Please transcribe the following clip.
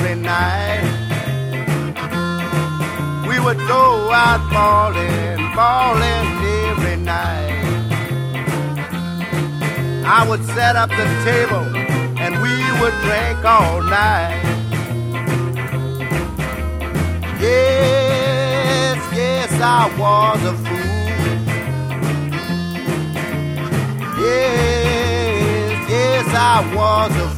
every night. We would go out ballin', ballin' every night. I would set up the table and we would drink all night. Yes, yes, I was a fool. Yes, yes, I was a fool.